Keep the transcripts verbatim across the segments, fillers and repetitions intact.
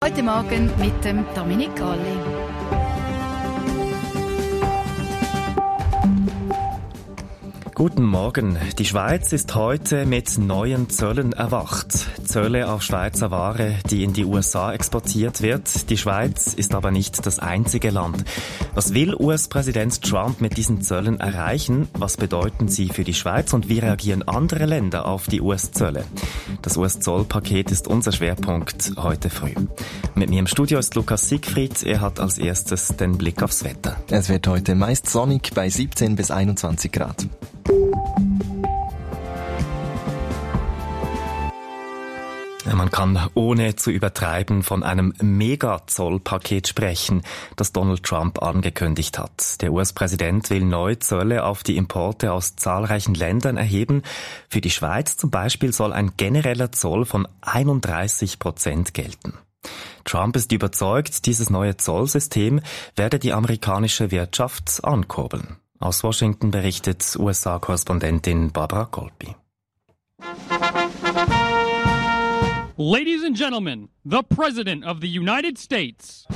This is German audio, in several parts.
Heute Morgen mit dem Dominik Galli. Guten Morgen. Die Schweiz ist heute mit neuen Zöllen erwacht. Zölle auf Schweizer Ware, die in die U S A exportiert wird. Die Schweiz ist aber nicht das einzige Land. Was will U S-Präsident Trump mit diesen Zöllen erreichen? Was bedeuten sie für die Schweiz und wie reagieren andere Länder auf die U S-Zölle? Das U S-Zollpaket ist unser Schwerpunkt heute früh. Mit mir im Studio ist Lukas Siegfried. Er hat als erstes den Blick aufs Wetter. Es wird heute meist sonnig bei siebzehn bis einundzwanzig Grad. Man kann ohne zu übertreiben von einem Mega-Zollpaket sprechen, das Donald Trump angekündigt hat. Der U S-Präsident will neue Zölle auf die Importe aus zahlreichen Ländern erheben. Für die Schweiz zum Beispiel soll ein genereller Zoll von einunddreißig Prozent gelten. Trump ist überzeugt, dieses neue Zollsystem werde die amerikanische Wirtschaft ankurbeln. Aus Washington berichtet U S A-Korrespondentin Barbara Colpi. Ladies and gentlemen, the President of the United States.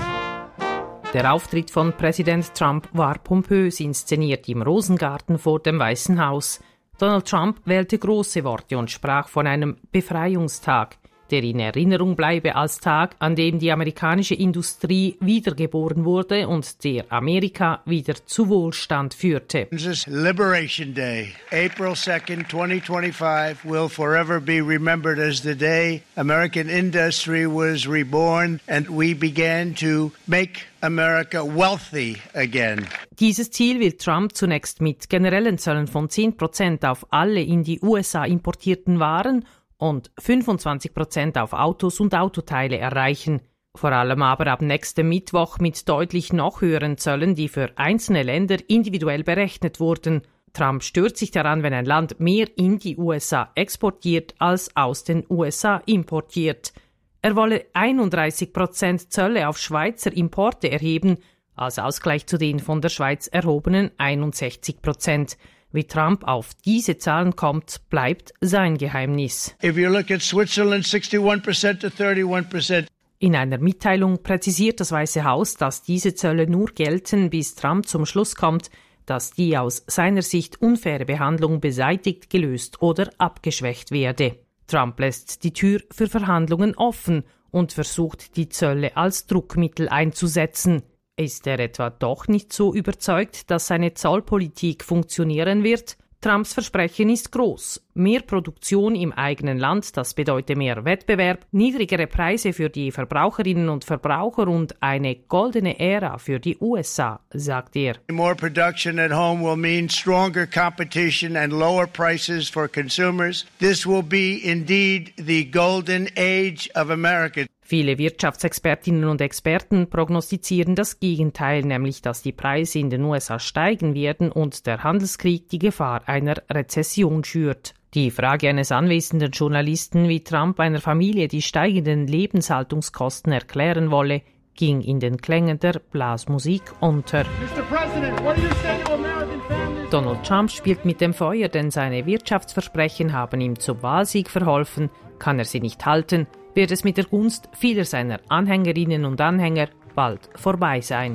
Der Auftritt von Präsident Trump war pompös inszeniert im Rosengarten vor dem Weißen Haus. Donald Trump wählte große Worte und sprach von einem Befreiungstag, der in Erinnerung bleibe als Tag, an dem die amerikanische Industrie wiedergeboren wurde und der Amerika wieder zu Wohlstand führte. This Liberation Day, April second, twenty twenty-five, will forever be remembered as the day American industry was reborn and we began to make America wealthy again. Dieses Ziel will Trump zunächst mit generellen Zöllen von zehn Prozent auf alle in die U S A importierten Waren und fünfundzwanzig Prozent auf Autos und Autoteile erreichen. Vor allem aber ab nächstem Mittwoch mit deutlich noch höheren Zöllen, die für einzelne Länder individuell berechnet wurden. Trump stört sich daran, wenn ein Land mehr in die U S A exportiert als aus den U S A importiert. Er wolle einunddreißig Prozent Zölle auf Schweizer Importe erheben, als Ausgleich zu den von der Schweiz erhobenen einundsechzig Prozent. Wie Trump auf diese Zahlen kommt, bleibt sein Geheimnis. If you look at Switzerland, sixty-one percent to thirty-one percent. In einer Mitteilung präzisiert das Weiße Haus, dass diese Zölle nur gelten, bis Trump zum Schluss kommt, dass die aus seiner Sicht unfaire Behandlung beseitigt, gelöst oder abgeschwächt werde. Trump lässt die Tür für Verhandlungen offen und versucht, die Zölle als Druckmittel einzusetzen. Ist er etwa doch nicht so überzeugt, dass seine Zollpolitik funktionieren wird? Trumps Versprechen ist groß. Mehr Produktion im eigenen Land, das bedeutet mehr Wettbewerb, niedrigere Preise für die Verbraucherinnen und Verbraucher und eine goldene Ära für die U S A, sagt er. More production at home will mean stronger competition and lower prices for consumers. This will be indeed the golden age of America. Viele Wirtschaftsexpertinnen und Experten prognostizieren das Gegenteil, nämlich dass die Preise in den U S A steigen werden und der Handelskrieg die Gefahr einer Rezession schürt. Die Frage eines anwesenden Journalisten, wie Trump einer Familie die steigenden Lebenshaltungskosten erklären wolle, ging in den Klängen der Blasmusik unter. Mister President, what do you say to American families? Donald Trump spielt mit dem Feuer, denn seine Wirtschaftsversprechen haben ihm zum Wahlsieg verholfen. Kann er sie nicht halten, wird es mit der Gunst vieler seiner Anhängerinnen und Anhänger bald vorbei sein.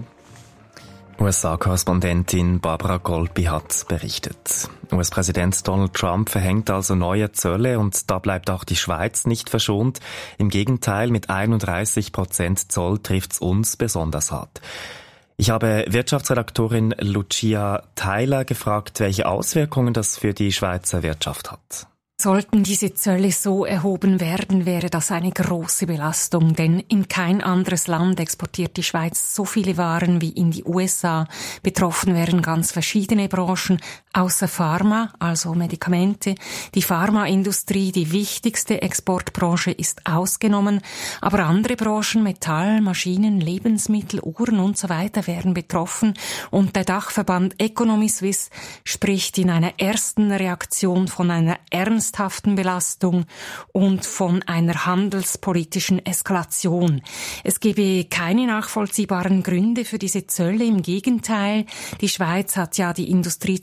U S A-Korrespondentin Barbara Colpi hat berichtet. U S-Präsident Donald Trump verhängt also neue Zölle und da bleibt auch die Schweiz nicht verschont. Im Gegenteil, mit einunddreißig Prozent Zoll trifft's uns besonders hart. Ich habe Wirtschaftsredaktorin Lucia Theiler gefragt, welche Auswirkungen das für die Schweizer Wirtschaft hat. Sollten diese Zölle so erhoben werden, wäre das eine große Belastung, denn in kein anderes Land exportiert die Schweiz so viele Waren wie in die U S A. Betroffen wären ganz verschiedene Branchen, außer Pharma, also Medikamente. Die Pharmaindustrie, die wichtigste Exportbranche, ist ausgenommen, aber andere Branchen, Metall, Maschinen, Lebensmittel, Uhren und so weiter wären betroffen und der Dachverband Economy Suisse spricht in einer ersten Reaktion von einer ernsten ernsthaften Belastung und von einer handelspolitischen Eskalation. Es gebe keine nachvollziehbaren Gründe für diese Zölle. Im Gegenteil, die Schweiz hat ja die Industriezölle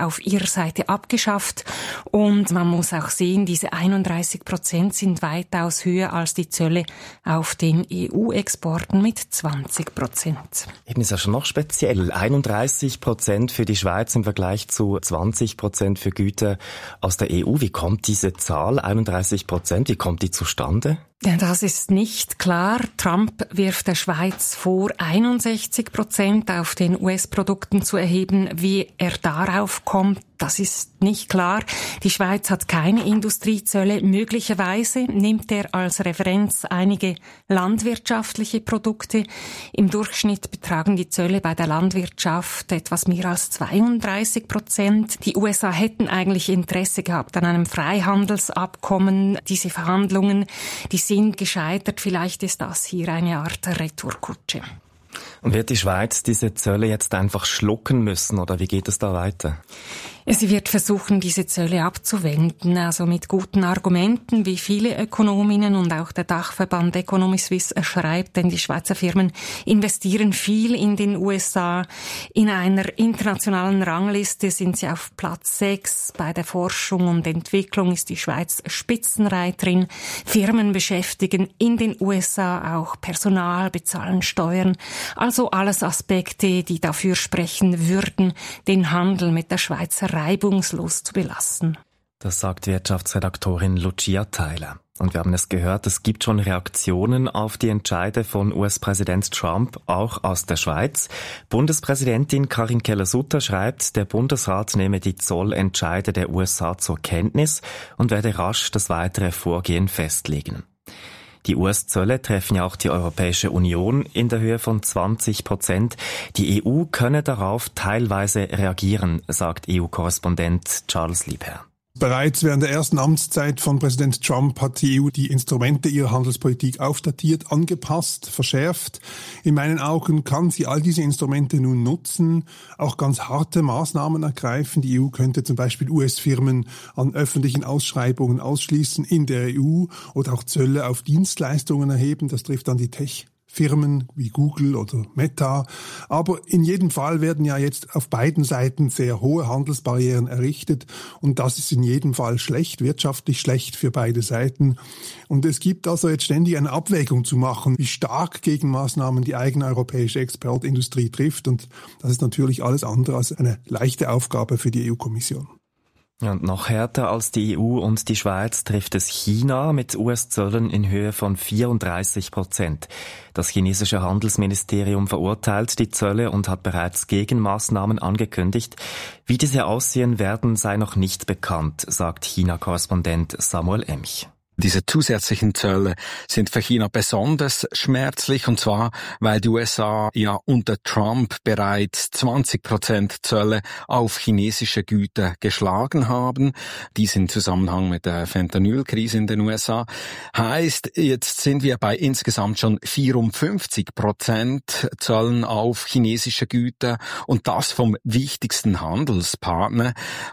auf ihrer Seite abgeschafft. Und man muss auch sehen, diese einunddreißig Prozent sind weitaus höher als die Zölle auf den E U-Exporten mit zwanzig Prozent. Eben ist ja schon noch speziell. einunddreißig Prozent für die Schweiz im Vergleich zu zwanzig Prozent für Güter aus der E U. Wie kommt diese Zahl, einunddreißig Prozent, wie kommt die zustande? Ja, das ist nicht klar. Trump wirft der Schweiz vor, einundsechzig Prozent auf den U S-Produkten zu erheben. Wie er darauf kommt, das ist nicht klar. Die Schweiz hat keine Industriezölle. Möglicherweise nimmt er als Referenz einige landwirtschaftliche Produkte. Im Durchschnitt betragen die Zölle bei der Landwirtschaft etwas mehr als zweiunddreißig Prozent. Die U S A hätten eigentlich Interesse gehabt an einem Freihandelsabkommen. Diese Verhandlungen, die sind gescheitert. Vielleicht ist das hier eine Art Retourkutsche. Und wird die Schweiz diese Zölle jetzt einfach schlucken müssen oder wie geht es da weiter? Sie wird versuchen, diese Zölle abzuwenden, also mit guten Argumenten, wie viele Ökonominnen und auch der Dachverband Economy Suisse schreibt, denn die Schweizer Firmen investieren viel in den U S A. In einer internationalen Rangliste sind sie auf Platz sechs. Bei der Forschung und Entwicklung ist die Schweiz Spitzenreiterin. Firmen beschäftigen in den U S A auch Personal, bezahlen Steuern. Also alles Aspekte, die dafür sprechen würden, den Handel mit der Schweizer reibungslos zu belassen. Das sagt Wirtschaftsredaktorin Lucia Theiler. Und wir haben es gehört, es gibt schon Reaktionen auf die Entscheide von U S-Präsident Trump, auch aus der Schweiz. Bundespräsidentin Karin Keller-Sutter schreibt, der Bundesrat nehme die Zollentscheide der U S A zur Kenntnis und werde rasch das weitere Vorgehen festlegen. Die U S-Zölle treffen ja auch die Europäische Union in der Höhe von zwanzig Prozent. Die E U könne darauf teilweise reagieren, sagt E U-Korrespondent Charles Liebherr. Bereits während der ersten Amtszeit von Präsident Trump hat die E U die Instrumente ihrer Handelspolitik aufdatiert, angepasst, verschärft. In meinen Augen kann sie all diese Instrumente nun nutzen, auch ganz harte Maßnahmen ergreifen. Die E U könnte zum Beispiel U S-Firmen an öffentlichen Ausschreibungen ausschließen in der E U oder auch Zölle auf Dienstleistungen erheben. Das trifft dann die Tech Firmen wie Google oder Meta. Aber in jedem Fall werden ja jetzt auf beiden Seiten sehr hohe Handelsbarrieren errichtet und das ist in jedem Fall schlecht, wirtschaftlich schlecht für beide Seiten. Und es gibt also jetzt ständig eine Abwägung zu machen, wie stark Gegenmaßnahmen die eigene europäische Exportindustrie trifft und das ist natürlich alles andere als eine leichte Aufgabe für die E U-Kommission. Und noch härter als die E U und die Schweiz trifft es China mit U S-Zöllen in Höhe von vierunddreißig Prozent. Das chinesische Handelsministerium verurteilt die Zölle und hat bereits Gegenmaßnahmen angekündigt. Wie diese aussehen werden, sei noch nicht bekannt, sagt China-Korrespondent Samuel Emch. Diese zusätzlichen Zölle sind für China besonders schmerzlich, und zwar, weil die U S A ja unter Trump bereits zwanzig Prozent Zölle auf chinesische Güter geschlagen haben. Dies im Zusammenhang mit der Fentanyl-Krise in den U S A. Heißt, jetzt sind wir bei insgesamt schon vierundfünfzig Prozent Zöllen auf chinesische Güter und das vom wichtigsten Handelspartner,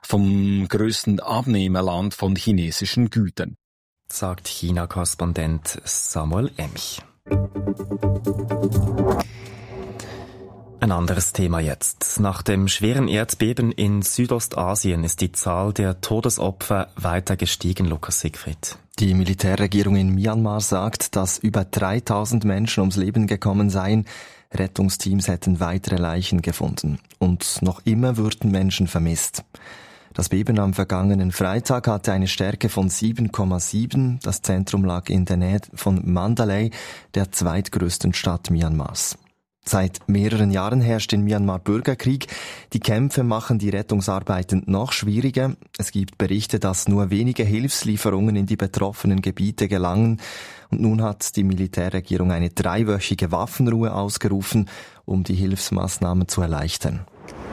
vom größten Abnehmerland von chinesischen Gütern. Sagt China-Korrespondent Samuel Emch. Ein anderes Thema jetzt. Nach dem schweren Erdbeben in Südostasien ist die Zahl der Todesopfer weiter gestiegen, Lukas Siegfried. Die Militärregierung in Myanmar sagt, dass über dreitausend Menschen ums Leben gekommen seien. Rettungsteams hätten weitere Leichen gefunden. Und noch immer würden Menschen vermisst. Das Beben am vergangenen Freitag hatte eine Stärke von sieben Komma sieben. Das Zentrum lag in der Nähe von Mandalay, der zweitgrößten Stadt Myanmars. Seit mehreren Jahren herrscht in Myanmar Bürgerkrieg. Die Kämpfe machen die Rettungsarbeiten noch schwieriger. Es gibt Berichte, dass nur wenige Hilfslieferungen in die betroffenen Gebiete gelangen. Und nun hat die Militärregierung eine dreiwöchige Waffenruhe ausgerufen, um die Hilfsmaßnahmen zu erleichtern.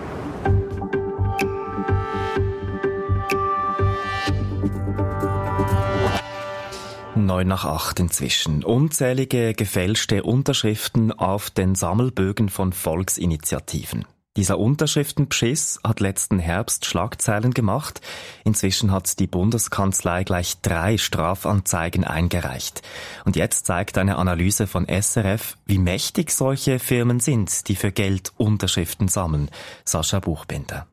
Neun nach acht inzwischen. Unzählige gefälschte Unterschriften auf den Sammelbögen von Volksinitiativen. Dieser Unterschriftenbeschiss hat letzten Herbst Schlagzeilen gemacht. Inzwischen hat die Bundeskanzlei gleich drei Strafanzeigen eingereicht. Und jetzt zeigt eine Analyse von S R F, wie mächtig solche Firmen sind, die für Geld Unterschriften sammeln. Sascha Buchbinder.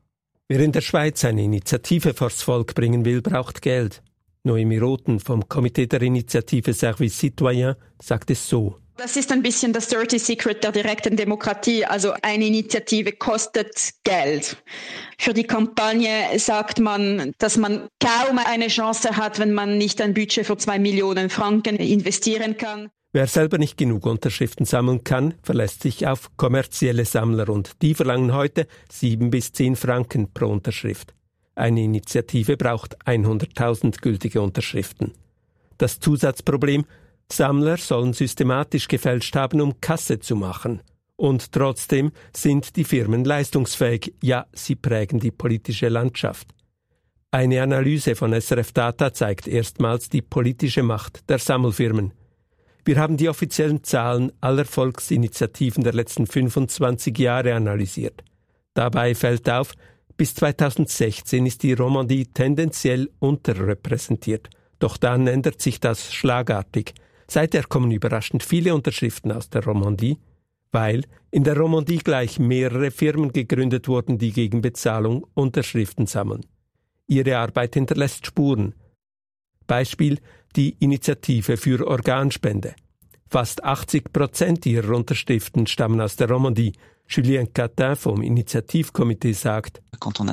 Wer in der Schweiz eine Initiative vors Volk bringen will, braucht Geld. Noemi Roten vom Komitee der Initiative Service Citoyen sagt es so. Das ist ein bisschen das Dirty Secret der direkten Demokratie. Also eine Initiative kostet Geld. Für die Kampagne sagt man, dass man kaum eine Chance hat, wenn man nicht ein Budget für zwei Millionen Franken investieren kann. Wer selber nicht genug Unterschriften sammeln kann, verlässt sich auf kommerzielle Sammler und die verlangen heute sieben bis zehn Franken pro Unterschrift. Eine Initiative braucht hunderttausend gültige Unterschriften. Das Zusatzproblem: Sammler sollen systematisch gefälscht haben, um Kasse zu machen. Und trotzdem sind die Firmen leistungsfähig, ja, sie prägen die politische Landschaft. Eine Analyse von S R F Data zeigt erstmals die politische Macht der Sammelfirmen. Wir haben die offiziellen Zahlen aller Volksinitiativen der letzten fünfundzwanzig Jahre analysiert. Dabei fällt auf, bis zweitausendsechzehn ist die Romandie tendenziell unterrepräsentiert. Doch dann ändert sich das schlagartig. Seither kommen überraschend viele Unterschriften aus der Romandie, weil in der Romandie gleich mehrere Firmen gegründet wurden, die gegen Bezahlung Unterschriften sammeln. Ihre Arbeit hinterlässt Spuren. Beispiel die Initiative für Organspende. Fast achtzig Prozent ihrer Unterschriften stammen aus der Romandie. Julien Catin vom Initiativkomitee sagt: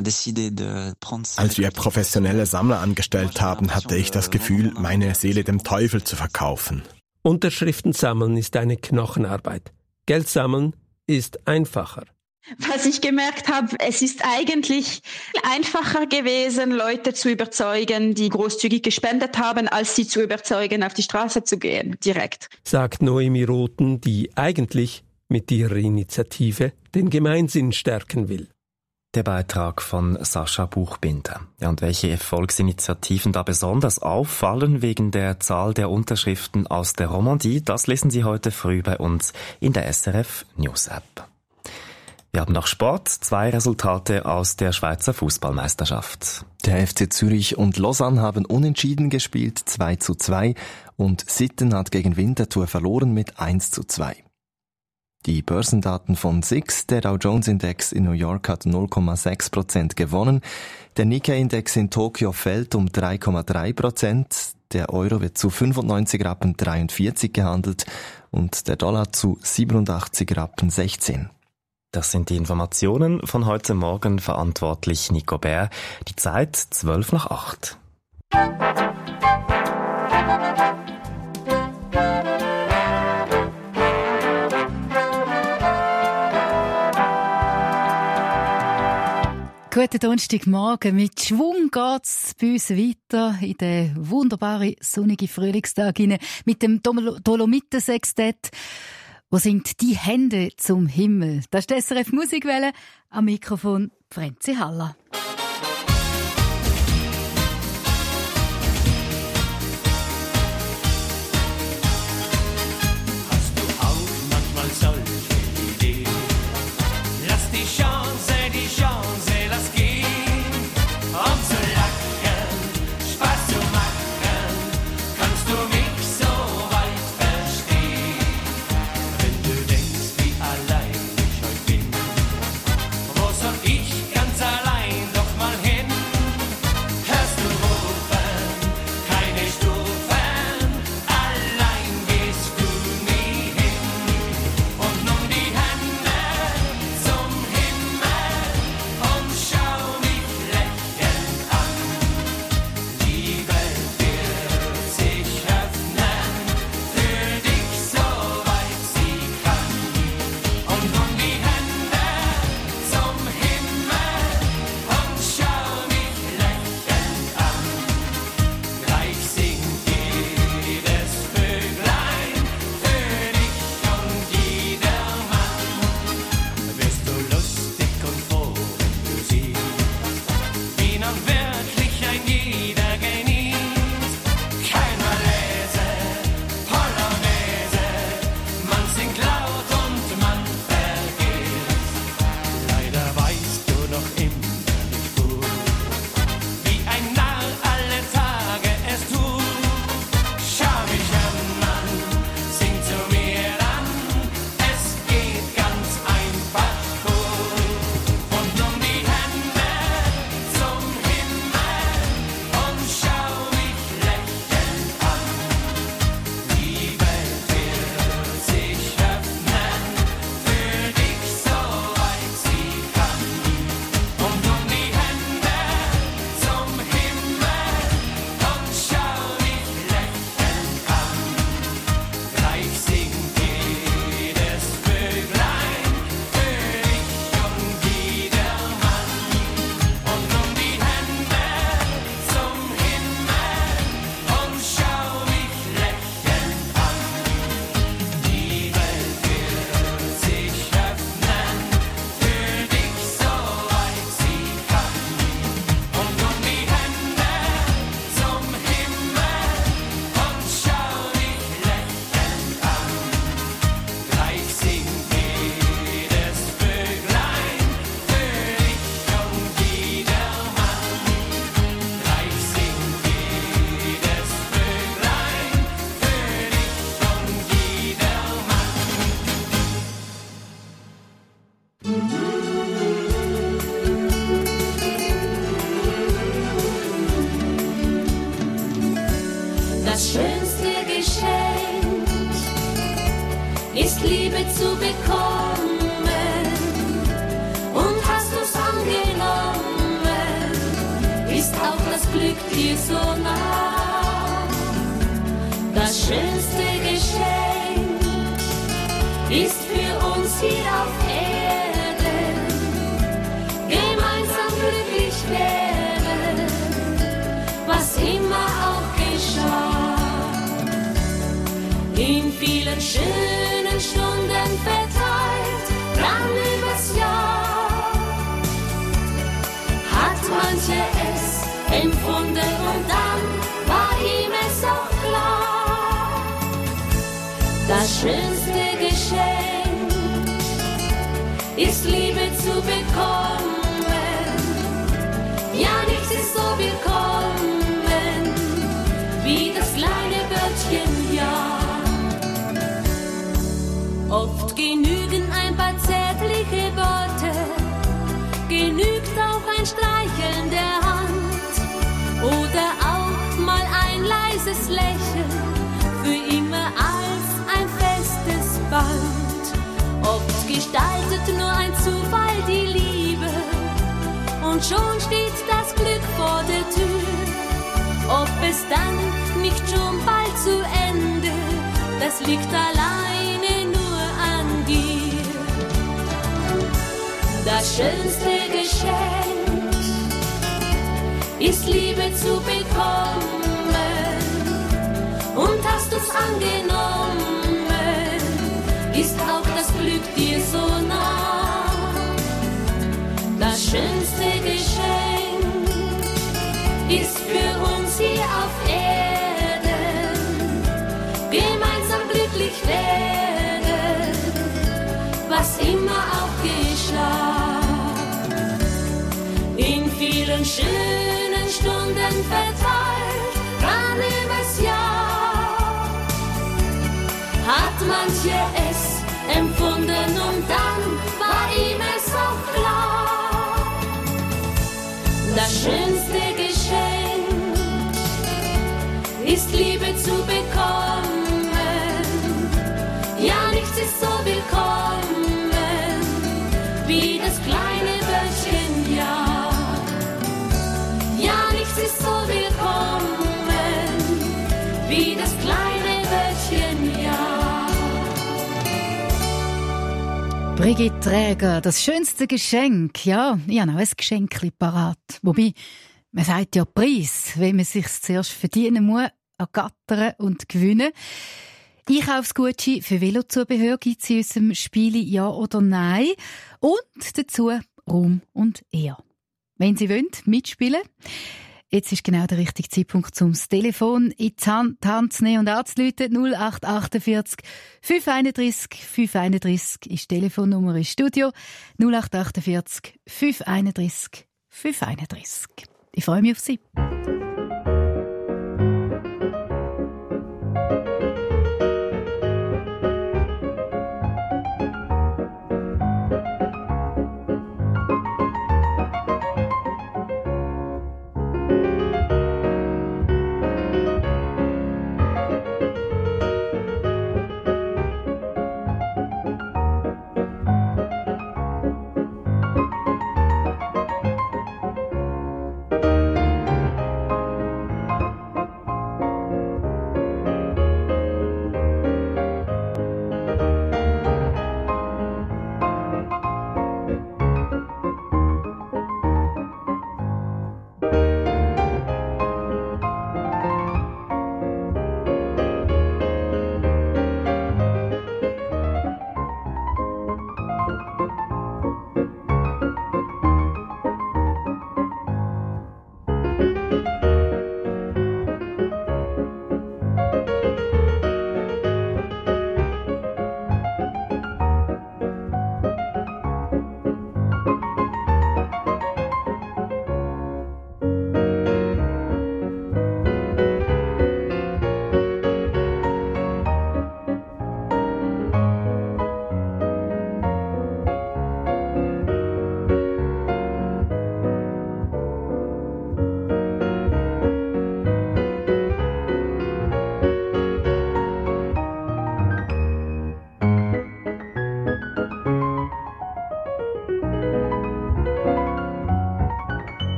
Als wir professionelle Sammler angestellt haben, hatte ich das Gefühl, meine Seele dem Teufel zu verkaufen. Unterschriften sammeln ist eine Knochenarbeit. Geld sammeln ist einfacher. Was ich gemerkt habe, es ist eigentlich einfacher gewesen, Leute zu überzeugen, die großzügig gespendet haben, als sie zu überzeugen, auf die Straße zu gehen, direkt. Sagt Noemi Roten, die eigentlich mit ihrer Initiative den Gemeinsinn stärken will. Der Beitrag von Sascha Buchbinder. Ja, und welche Volksinitiativen da besonders auffallen wegen der Zahl der Unterschriften aus der Romandie, das lesen Sie heute früh bei uns in der S R F News App. Wir haben noch Sport, zwei Resultate aus der Schweizer Fußballmeisterschaft. Der F C Zürich und Lausanne haben unentschieden gespielt, zwei zu zwei, und Sitten hat gegen Winterthur verloren mit eins zu zwei. Die Börsendaten von S I X, der Dow Jones Index in New York hat null Komma sechs Prozent gewonnen, der Nikkei-Index in Tokio fällt um drei Komma drei Prozent, der Euro wird zu fünfundneunzig Rappen dreiundvierzig gehandelt und der Dollar zu siebenundachtzig Rappen sechzehn. Das sind die Informationen von heute Morgen, verantwortlich Nico Bär. Die Zeit zwölf nach acht. Guten Donnerstagmorgen. Mit Schwung geht's bei uns weiter in den wunderbaren sonnigen Frühlingstag hinein mit dem Dolomiten-Sextett. Wo sind die Hände zum Himmel? Das ist die S R F Musikwelle. Am Mikrofon Frenzi Haller. Hast du auch manchmal solche Ideen? Lass die Chance, die Chance, lass gehen. Um zu lachen, Spaß zu machen, kannst du mich so weit verstehen. Wenn du denkst, wie allein ich heute bin, wo soll ich ganz allein ist Liebe zu bekommen. Und hast du's angenommen, ist auch das Glück dir so nah. Das schönste Geschenk ist für uns hier auf Erden, gemeinsam glücklich werden, was immer auch geschah. In vielen schönen Stunden verteilt, lang übers Jahr, hat manche es empfunden und dann war ihm es auch klar. Das schönste Geschenk ist Liebe zu bekommen. Ja, nichts ist so willkommen wie das kleine Wörtchen Ja. Oft genügen ein paar zärtliche Worte, genügt auch ein Streicheln der Hand oder auch mal ein leises Lächeln, für immer als ein festes Band. Oft gestaltet nur ein Zufall die Liebe und schon steht das Glück vor der Tür. Ob es dann nicht schon bald zu Ende, das liegt alleine nur an dir. Das schönste Geschenk ist Liebe zu bekommen. Und hast du's angenommen, ist auch das Glück dir so nah. Das schönste Geschenk ist für uns hier auf Erden, gemeinsam glücklich werden, was immer auch geschah. In vielen schönen Stunden verteilt, ran übers Jahr, hat manche es empfunden und dann war ihm es auch klar. Das schönste Geschenk ist Liebe zu bekommen. Ja, nichts ist so willkommen wie das kleine Wörtchen Ja. Ja, nichts ist so willkommen wie das kleine Wörtchen Ja. Brigitte Träger, das schönste Geschenk. Ja, ich habe auch ein Geschenkchen parat. Wobei, man sagt ja Preis, wenn man sich zuerst verdienen muss, ergattern und gewinnen. Einkaufsgutschein für Velozubehör gibt es in unserem Spiel Ja oder Nein. Und dazu Ruhm und Ehr. Wenn Sie wollen, mitspielen. Jetzt ist genau der richtige Zeitpunkt, um das Telefon in die Hand, die Hand zu nehmen und anzurufen. null acht achtundvierzig fünf einunddreißig fünf einunddreißig ist die Telefonnummer im Studio. null acht achtundvierzig fünf einunddreißig fünf einunddreißig. Ich freue mich auf Sie.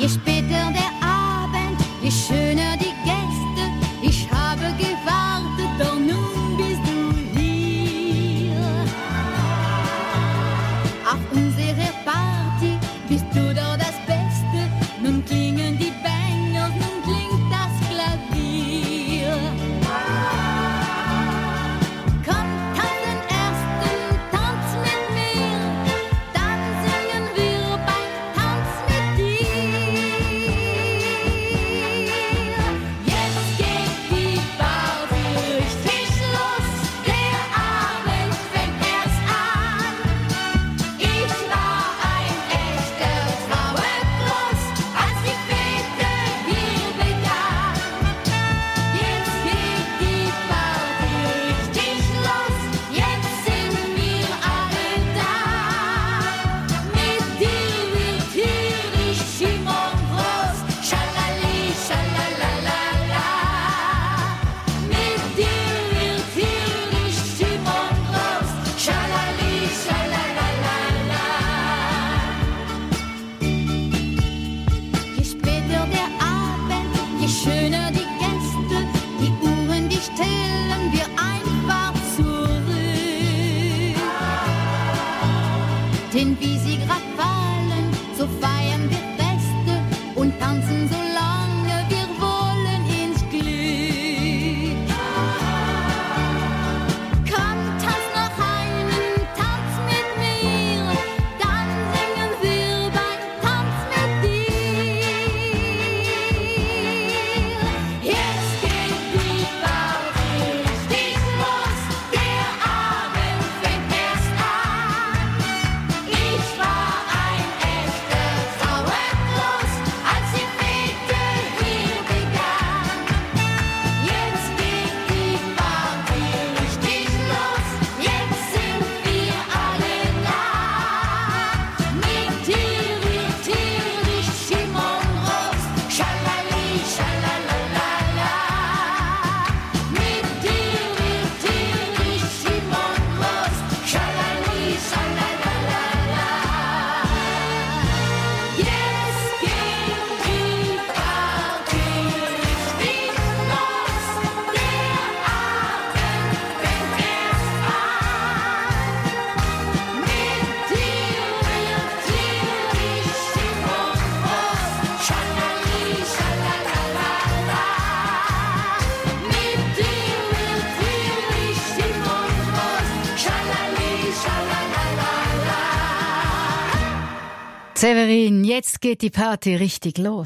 Je später der Abend, je schöner die Gäste. Ich habe gewartet, doch nun bist du hier. Auf unserer Party bist du doch das Beste. Nun klingen die Bangles, nun klingt das Klavier. Komm, tanzen ersten Tanz mit mir, dann singen wir beim Tanz mit dir. Jetzt geht die Party richtig los, der Abend fängt erst an. Ich war ein echter Trauerkloß, als die Fete hier begann. Jetzt geht die Party richtig los, jetzt sind wir alle da. Mit dir wird hier die Stimmung groß, schalali, schalalalala. Mit dir wird hier die Stimmung groß, schalali, schalalalala. Je später der Abend, je schöner die Gäste, die Uhren, die stellen wir einfach zurück. Denn wie sie grad fallen, so feiern wir Feste und tanzen so lange wir wollen ins Glück. Komm, tanz noch einen Tanz mit mir, dann singen wir beim Tanz mit dir. Jetzt geht die Party richtig los, der Abend fängt erst an. Ich war ein echter Trauerkloß, als die Fete hier begann. Jetzt geht die Party richtig los, jetzt sind wir alle da. Mit dir wird hier die Stimmung groß, schalali, schalalalala. Mit dir wird hier die Stimmung groß, schalali, schalalalala. Jetzt geht die Party richtig los, der Abend fängt erst an. Mit dir wird hier die Stimmung groß, schalali, schalalalala. Mit dir wird hier die Stimmung groß, schalali, schalalalala. Severin, jetzt geht die Party richtig los.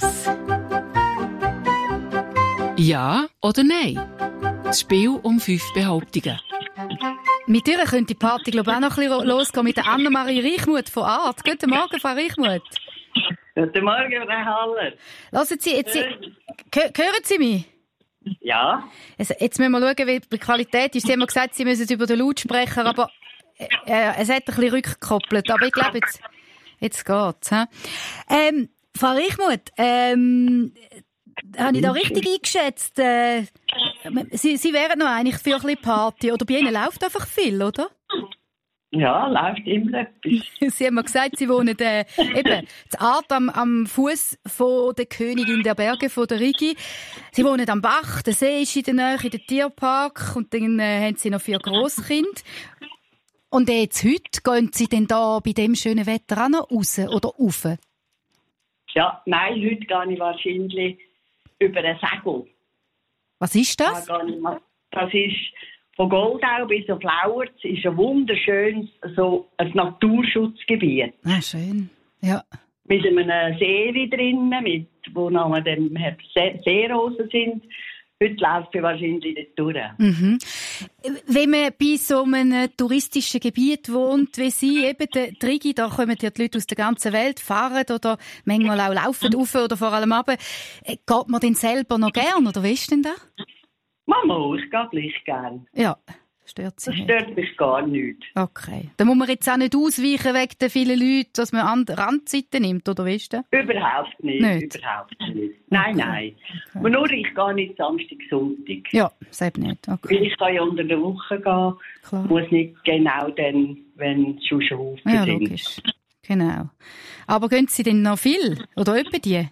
Ja oder nein? Das Spiel um fünf Behauptungen. Mit ihr könnte die Party, glaube ich, auch noch ein bisschen losgehen mit der Annemarie Reichmuth von Art. Guten Morgen, Frau Reichmuth. Guten Morgen, Frau Haller. Hören Sie, jetzt, Sie, hö- hören Sie mich? Ja. Jetzt, jetzt müssen wir schauen, wie die Qualität ist. Sie haben mir gesagt, Sie müssen es über den Lautsprecher, aber äh, es hat ein bisschen rückgekoppelt. Aber ich glaube, jetzt, jetzt geht's. He? Ähm, Frau Reichmuth, ähm, habe ich da richtig eingeschätzt? Äh, Sie, Sie wären noch eigentlich für ein bisschen Party. Oder bei Ihnen läuft einfach viel, oder? Ja, läuft immer etwas. Sie haben mir gesagt, Sie wohnen äh, eben zu Art am, am Fuß von der Königin der Berge, von der Rigi. Sie wohnen am Bach, der See ist in der Nähe, in der Tierpark und dann äh, haben Sie noch vier Grosskinder. Und jetzt heute, gehen Sie denn da bei dem schönen Wetter auch noch raus oder rauf? Ja, nein, heute gehe ich wahrscheinlich über ein Segel. Was ist das? Da gehe ich mal- Das ist von Goldau bis auf Lauerz, ist ein wunderschönes so ein Naturschutzgebiet. Ah, schön. Ja. Mit einem See drinnen, mit, wo noch dem See- Seerosen sind. Heute läuft ich wahrscheinlich dort durch. Mhm. Wenn man bei so einem touristischen Gebiet wohnt, wie Sie, eben der Rigi, da kommen ja die Leute aus der ganzen Welt, fahren oder manchmal auch laufen rauf oder vor allem runter. Äh, Geht man denn selber noch gern, oder wie ist denn das? Mama, ich gehe gleich gern. Ja, stört Sie Das nicht. stört mich gar nicht. Okay. Da muss man jetzt auch nicht ausweichen wegen der vielen Leute, dass man an Randzeiten nimmt, oder wie ist das? Überhaupt nicht. Nicht? Überhaupt nicht. Nein, nein. Aber nur ich gehe nicht Samstag, Sonntag. Ja, selbst nicht. Okay. Weil ich kann ja unter der Woche gehen. Klar. Muss nicht genau dann, wenn es schon schon Ja, sind. logisch. Genau. Aber gehen Sie denn noch viel? Oder etwa die?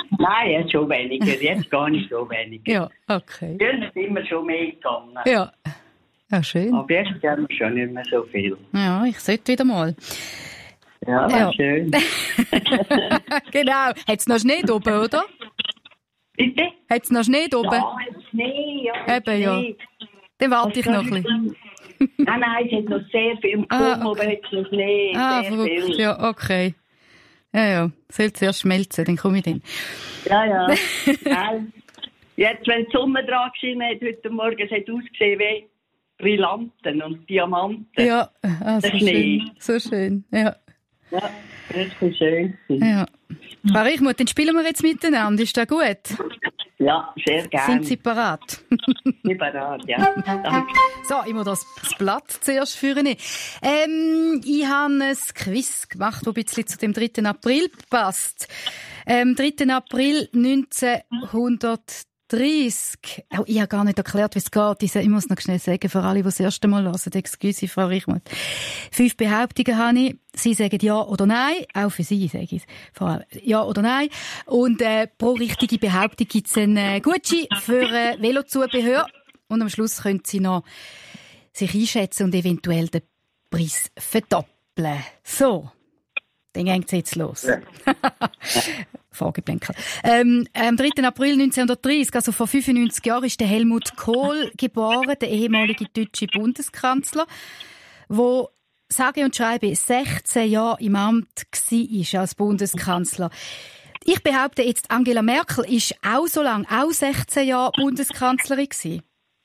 Nein, jetzt schon weniger. Jetzt gar nicht so weniger. Ja, okay. Früher sind wir schon mehr gegangen. Ja. Ja, schön. Aber jetzt haben wir schon nicht mehr so viel. Ja, ich sollte wieder mal. Ja, Ja. schön. Genau. Hat es noch Schnee da oben, oder? Bitte? Hat es noch Schnee da oben? Ja, Schnee, ja. Eben, ja. Schnee. Dann warte ich noch ein bisschen. Nein, nein, es hat noch sehr viel gekommen, Ah, aber okay. jetzt noch Schnee. Ah, sehr verrückt. viel. Ja, okay. Ja, ja. Soll zuerst schmelzen, dann komme ich dann. Ja, ja. Nein. Jetzt, wenn die Sonne dran geschienen hat, heute Morgen, es hat ausgesehen wie Brillanten und Diamanten. Ja, ah, so Der Schnee. schön. So schön, ja. Ja, das ist schön. Ja. Frau Reichmuth, dann spielen wir jetzt miteinander. Ist das gut? Ja, sehr gerne. Sind Sie parat? Ich parat, ja. Danke. So, ich muss das, das Blatt zuerst führen. Ähm, ich habe ein Quiz gemacht, das ein bisschen zu dem dritten April passt. Ähm, dritten April neunzehnhundertdreißig. Oh, ich habe gar nicht erklärt, wie es geht. Ich muss noch schnell sagen, für alle, die das erste Mal hören. Excuse, Frau Reichmuth. Fünf Behauptungen habe ich. Sie sagen ja oder nein. Auch für Sie sage ich es. Vor allem ja oder nein. Und äh, pro richtige Behauptung gibt es einen äh, Gutschein für äh, Velozubehör. Und am Schluss können Sie noch sich einschätzen und eventuell den Preis verdoppeln. So, dann geht es jetzt los. Ja. Frageblinker. Ähm, am dritten April neunzehnhundertdreißig, also vor fünfundneunzig Jahren, ist der Helmut Kohl geboren, der ehemalige deutsche Bundeskanzler, der sage und schreibe sechzehn Jahre im Amt war als Bundeskanzler. Ich behaupte jetzt, Angela Merkel ist auch so lange, auch sechzehn Jahre Bundeskanzlerin gewesen.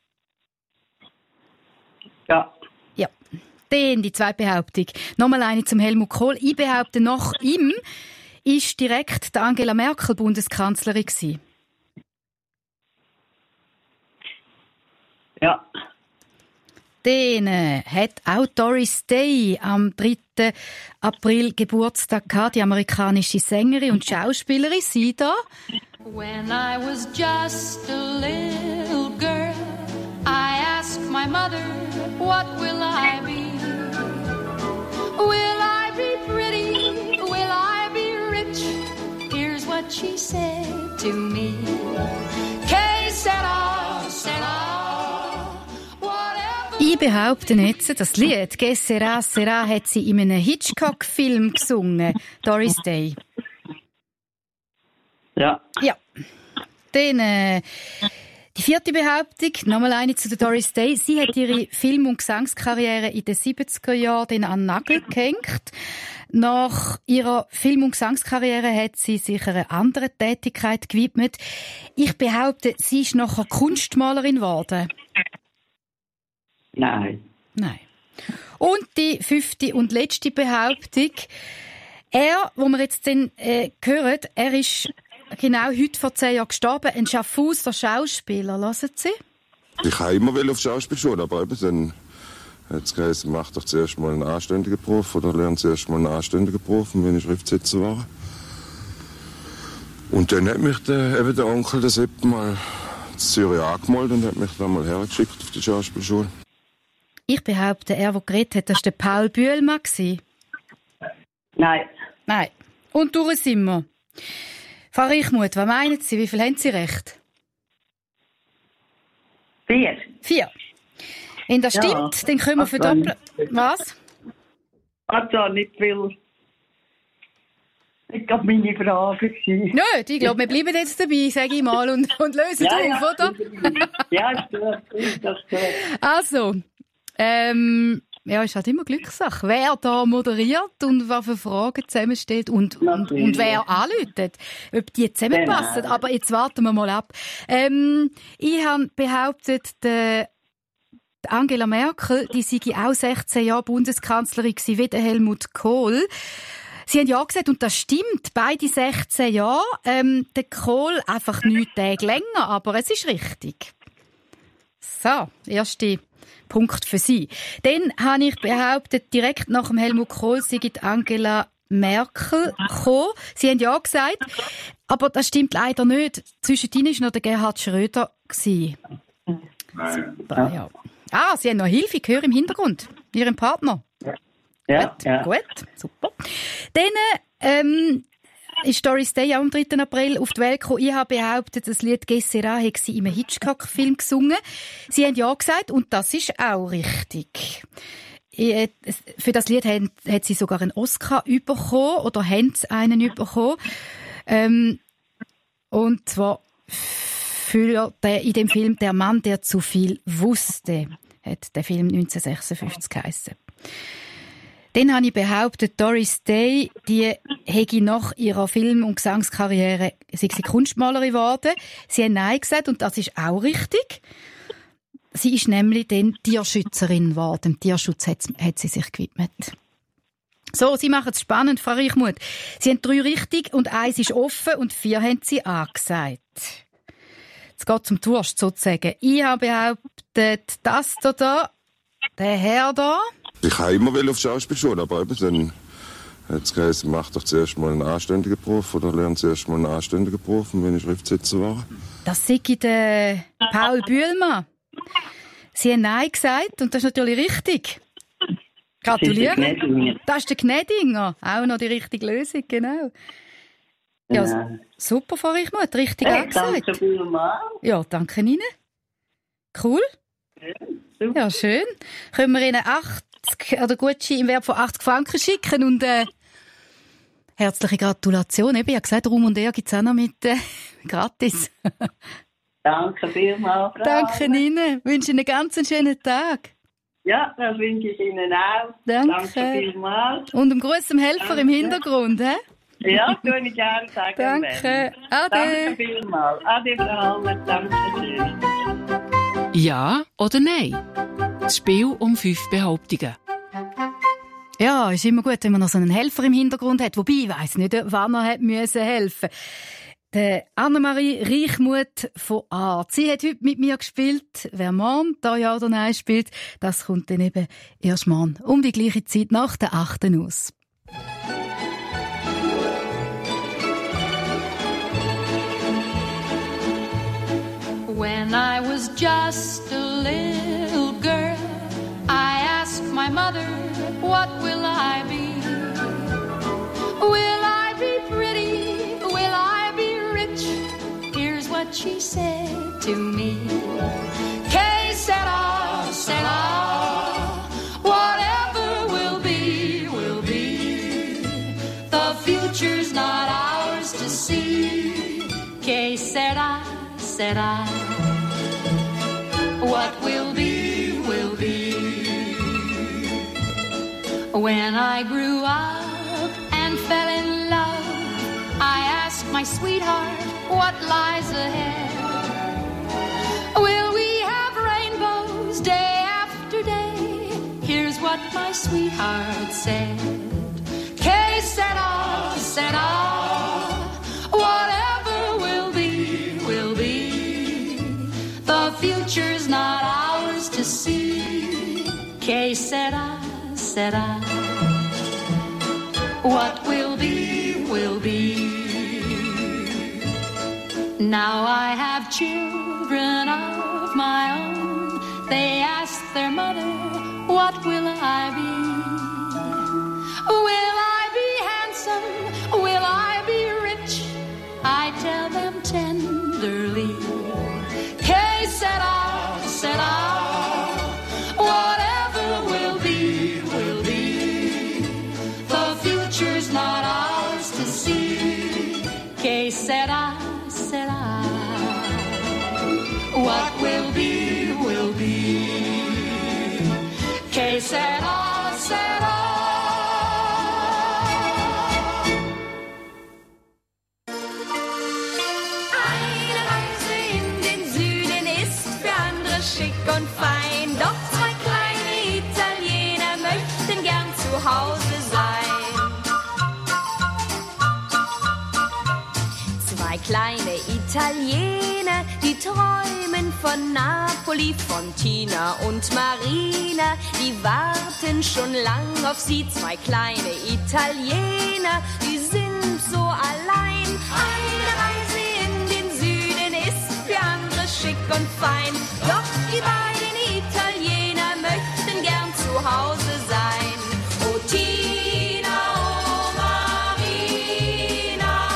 Ja. Ja. Dann die zweite Behauptung. Nochmal eine zum Helmut Kohl. Ich behaupte, nach ihm ist direkt der Angela Merkel Bundeskanzlerin gewesen. Ja. Dann äh, hat auch Doris Day am dritten April Geburtstag gehabt, die amerikanische Sängerin und Schauspielerin. Sie da? When I was just a little girl, I asked my mother, what will I be? Will I be pretty? Will I be rich? Here's what she said to me. Que sera, sera, whatever. Ich behaupte jetzt, das Lied «Que sera, sera» hat sie in einem Hitchcock-Film gesungen, Doris Day. Ja. Ja. Dann äh, die vierte Behauptung, nochmal eine zu der Doris Day. Sie hat ihre Film- und Gesangskarriere in den siebziger Jahren dann an den Nagel gehängt. Nach ihrer Film- und Gesangskarriere hat sie sich einer anderen Tätigkeit gewidmet. Ich behaupte, sie ist nachher Kunstmalerin geworden. Nein. Nein. Und die fünfte und letzte Behauptung. Er, wo wir jetzt dann, äh, hören, er ist genau heute vor zehn Jahren gestorben, ein Schaffhauser Schauspieler. Hören Sie? Ich wollte immer auf Schauspielschule, aber eben dann hat es geheißen, mach doch zuerst mal einen anständigen Beruf oder lern zuerst mal einen anständigen Beruf, und wenn ich Schriftsetzer war. Und dann hat mich der, eben der Onkel, der Sepp, mal in Zürich angemeldet und hat mich dann mal hergeschickt auf die Schauspielschule. Ich behaupte, er, der geredet hat, das war der Paul Bühlmann. Nein. Nein. Und durch sind wir. Frau Reichmuth, was meinen Sie? Wie viel haben Sie recht? Vier. Vier. Wenn das Ja. stimmt, dann können wir Ach, verdoppeln. Was? Also nicht viel. Ich glaube, meine Frage war. Nö, ich glaube, wir bleiben jetzt dabei, sage ich mal, und, und lösen Ja, auf, ja. oder? Ja, ist gut, ist das gut. Also, ähm, ja, ist halt immer Glückssache. Wer da moderiert und was für Fragen zusammensteht und, und, und wer anläutet, ob die zusammenpassen. Genau. Aber jetzt warten wir mal ab. Ähm, ich habe behauptet, der Angela Merkel, die sei auch sechzehn Jahre Bundeskanzlerin gewesen, wie der Helmut Kohl. Sie haben ja gesagt, und das stimmt, beide sechzehn Jahre. Ähm, der Kohl einfach neun Tage länger, aber es ist richtig. So, erste Punkt für Sie. Dann habe ich behauptet, direkt nach dem Helmut Kohl sei die Angela Merkel gekommen. Sie haben ja gesagt, aber das stimmt leider nicht. Zwischendrin war noch der Gerhard Schröder. Nein. Super, ja. Ah, Sie haben noch Hilfe, ich höre im Hintergrund. Ihrem Partner. Ja, gut, ja. gut, super. Dann ähm, ist Doris Day auch am dritten April auf die Welt gekommen. Ich habe behauptet, das Lied «Que sera» hätte sie in einem Hitchcock-Film gesungen. Sie haben ja gesagt, und das ist auch richtig. Für das Lied hat sie sogar einen Oscar bekommen, oder haben sie einen bekommen. Ähm, und zwar für den, in dem Film «Der Mann, der zu viel wusste», hat der Film neunzehnhundertsechsundfünfzig geheissen. Dann habe ich behauptet, Doris Day, die hätte nach ihrer Film- und Gesangskarriere sei sie Kunstmalerin geworden. Sie hat Nein gesagt, und das ist auch richtig. Sie ist nämlich dann Tierschützerin geworden. Dem Tierschutz hat, hat sie sich gewidmet. So, Sie machen es spannend, Frau Reichmuth. Sie haben drei richtig und eins ist offen und vier haben Sie angesagt. Jetzt geht es um die Wurst sozusagen. Ich habe behauptet, das da, der Herr da. Ich habe immer auf Schauspielschule, aber eben dann hat es geheißen, mach doch zuerst mal einen anständigen Beruf oder lern zuerst mal einen anständigen Beruf, wenn ich Schriftsetzer war. Das sei der Paul Bühlmann. Sie haben Nein gesagt und das ist natürlich richtig. Gratuliere. Das ist der Gnädinger. Auch noch die richtige Lösung, genau. Ja, ja. Super, Frau Reichmuth, richtig hey, angesagt. Danke vielmals. Ja, danke Ihnen. Cool. Ja, ja, schön. Können wir Ihnen achtzig oder Gutschein im Wert von achtzig Franken schicken und äh, herzliche Gratulation. Eben, ich habe gesagt, Ruhm und Ehr gibt es auch noch mit äh, gratis. Danke vielmals. Frau Danke Ihnen. Ich wünsche Ihnen einen ganz schönen Tag. Ja, das wünsche ich Ihnen auch. Danke. Danke vielmals. Und einem grossen Helfer Danke. Im Hintergrund, hä? Ja, tue ich gerne sagen. Danke. Ade. Danke vielmals. Ade, Frau Halmer. Danke schön. Ja oder nein? Das Spiel um fünf Behauptungen. Ja, ist immer gut, wenn man noch so einen Helfer im Hintergrund hat. Wobei, ich weiss nicht, wann er hat müssen helfen. Der Annemarie Reichmuth von Art. Sie hat heute mit mir gespielt. Wer morgen da ja oder nein spielt, das kommt dann eben erst morgen um die gleiche Zeit nach der achten aus. When I was just a little girl, I asked my mother, what will I be? Will I be pretty? Will I be rich? Here's what she said to me. Que sera, sera, whatever will be, will be. The future's not ours to see. Que sera, sera. What will be, will be. When I grew up and fell in love, I asked my sweetheart, what lies ahead? Will we have rainbows day after day? Here's what my sweetheart said. Que sera, sera, whatever will be, will be. The future's not ours to see. Que sera, sera. What will be, will be. Now I have children of my own. They ask their mother, what will I be? Will I be handsome? Will I be rich? I tell them tenderly. Que sera, sera, whatever will be, will be. The future's not ours to see. Que sera, sera, what will be, will be. Que sera, sera. Und fein, doch zwei kleine Italiener möchten gern zu Hause sein. Zwei kleine Italiener, die träumen von Napoli, von Tina und Marina, die warten schon lang auf sie. Zwei kleine Italiener, die sind so allein. Eine Reise in den Süden ist für andere schick und fein, doch die beiden Italiener möchten gern zu Hause sein. Oh Tina, oh Marina,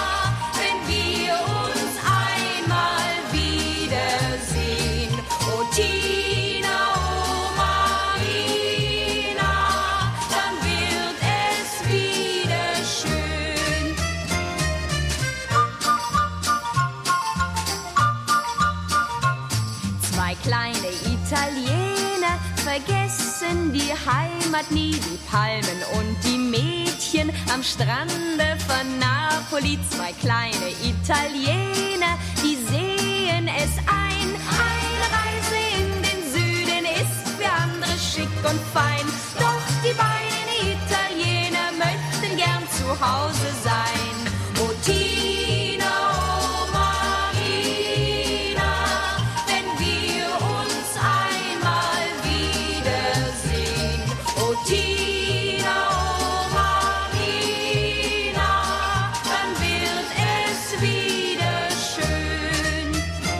kleine Italiener vergessen die Heimat nie, die Palmen und die Mädchen am Strande von Napoli. Zwei kleine Italiener, die sehen es ein. Eine Reise in den Süden ist für andere schick und fein. Doch die beiden Italiener möchten gern zu Hause sein. O Tina, o Marina, wenn wir uns einmal wiedersehen. O Tina, o Marina, dann wird es wieder schön.